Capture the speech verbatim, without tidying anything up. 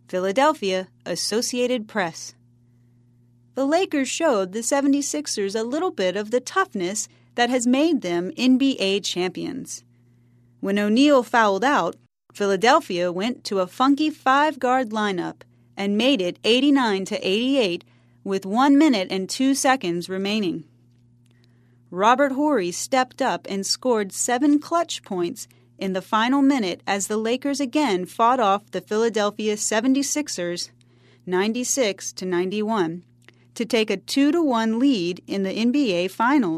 Philadelphia, Associated Press. The Lakers showed the seventy-sixers a little bit of the toughness that has made them N B A champions. When O'Neal fouled out, Philadelphia went to a funky five-guard lineup and made it eighty-nine to eighty-eight with one minute and two seconds remaining. Robert Horry stepped up and scored seven clutch points in the final minute as the Lakers again fought off the Philadelphia seventy-sixers ninety-six to ninety-one to take a two to one lead in the N B A Finals.